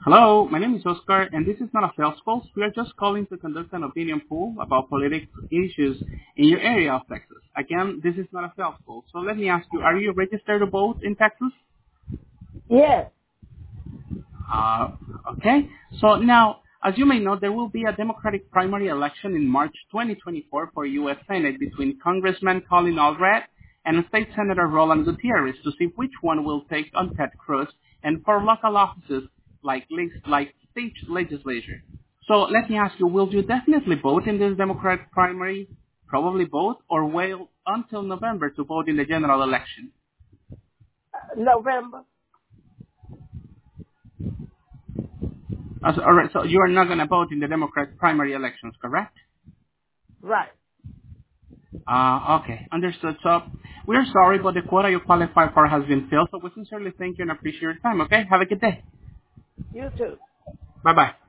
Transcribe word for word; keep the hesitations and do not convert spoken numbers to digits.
Hello, my name is Oscar, and this is not a sales call. We are just calling to conduct an opinion poll about political issues in your area of Texas. Again, this is not a sales call. So let me ask you, are you registered to vote in Texas? Yes. Uh, okay. So now, as you may know, there will be a Democratic primary election in March twenty twenty-four for U S Senate between Congressman Colin Allred and State Senator Roland Gutierrez to see which one will take on Ted Cruz and for local offices like leg- like state legislature. So let me ask you, will you definitely vote in this Democratic primary? Probably both, or wait until November to vote in the general election? Uh, November. Uh, so- all right, so you are not going to vote in the Democrat primary elections, correct? Right. Uh, okay, understood. So we're sorry, but the quota you qualify for has been filled, so we sincerely thank you and appreciate your time, okay? Have a good day. You too. Bye-bye.